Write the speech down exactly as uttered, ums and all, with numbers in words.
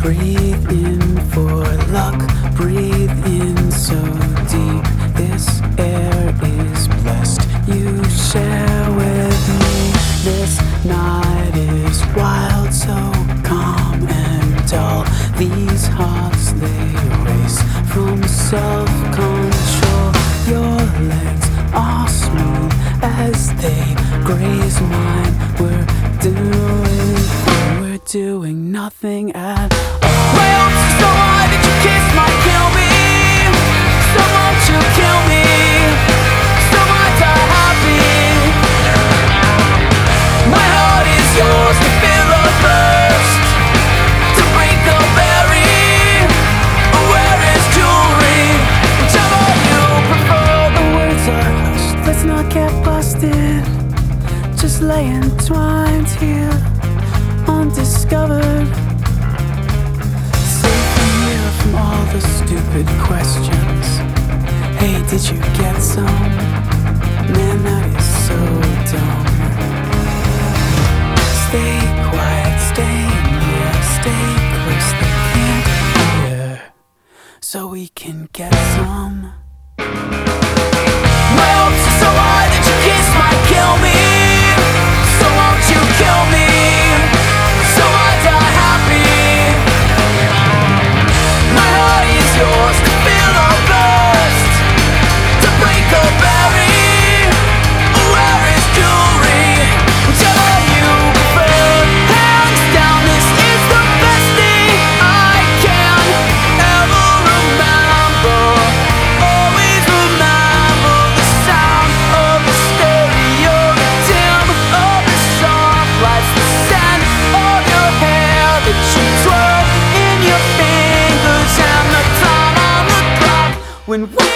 Breathe in for luck, breathe in so deep. This air is blessed, you share with me. This night is wild, so calm and dull. These hearts, they race from self-control. Your legs are smooth as they graze mine. We're doing, we're doing nothing at all. My hopes are so high that your kiss might kill me. So won't you kill me? So I die happy. My heart is yours to fill or burst, to break or bury. Where is jewelry? Whichever you prefer. The words are hushed, let's not get busted. Just lay entwined here, undiscovered. Safe from here from all the stupid questions. Hey, did you get some? Man, that is so dumb. Stay quiet, stay near, stay close, they can't hear, so we can get some. My hopes are so high that your kiss might kill me. So won't you kill me? So I die happy. My heart is yours to fill or burst, to break or bury. Where is jewelry? Whichever you prefer. Hands down, this is the best thing I can ever remember. Always remember the sound of the stereo, the dim of the soft lights, the scent of your hair that you twirl in your fingers, and the time on the clock when we